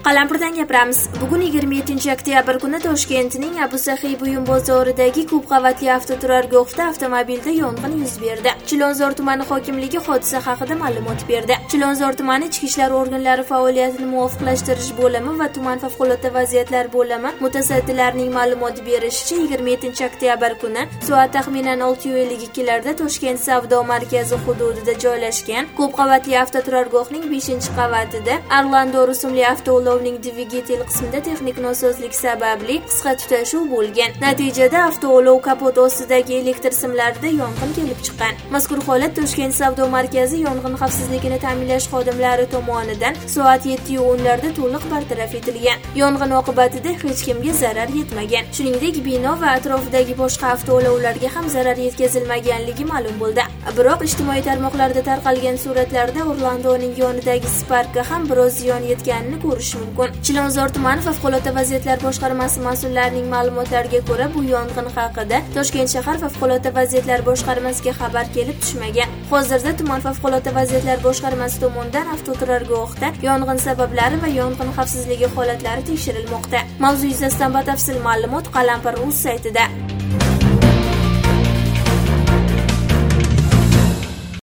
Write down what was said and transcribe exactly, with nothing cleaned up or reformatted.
Qalampirdan gapiramiz. Bugun yigirma yettinchi oktyabr kuni Toshkentning Abu Sahiy buyum bozoridagi ko'p qavatli avtoturargohda avtomobilda yong'in yuz berdi. Chilonzor tumani hokimligi hodisa haqida ma'lumot berdi. Chilonzor tumani ichki ishlar organlari faoliyatini muvofiqlashtirish bo'limi va tuman favqulodda vaziyatlar bo'limi mutasaddilarining ma'lumot berishicha, yigirma yettinchi oktyabr kuni soat taxminan olti ellik ikkilarda Toshkent savdo markazi hududida joylashgan ko'p qavatli avtoturargohning beshinchi qavatida Arlando rusumli avtoulovning dvigatel qismida texnik nosozlik sababli qisqa tutashuv bo'lgan. Natijada avtoulov kapot ostidagi elektr simlarida yong'in kelib chiqqan. Mazkur holat Toshkent savdo markazi yong'in xavfsizligini ta'minlash xodimlari tomonidan soat yetti o'nlarda to'liq bartaraf etilgan. Yong'in oqibatida hech kimga zarar yetmagan. Shuningdek, bino va atrofidagi boshqa avtoulovlarga ham zarar yetkazilmaganligi ma'lum bo'ldi. Biroq ijtimoiy tarmoqlarda tarqalgan suratlarda Orlandoning yonidagi Spark'ga ham biroz ziyon yetganini ko'rish mumkin. Chilonzor tumani favqulodda vaziyatlar boshqarmasi mas'ullarining ma'lumotlariga ko'ra, bu yong'in haqida Toshkent shahar favqulodda vaziyatlar boshqarmasiga xabar kelib tushmagan. Hozirda tuman favqulodda vaziyatlar boshqarmasi tomonidan avtoturargohda yong'in sabablari va yong'in xavfsizligi holatlari tekshirilmoqda. Mavzu yuzasidan batafsil ma'lumot Qalampir.uz saytida.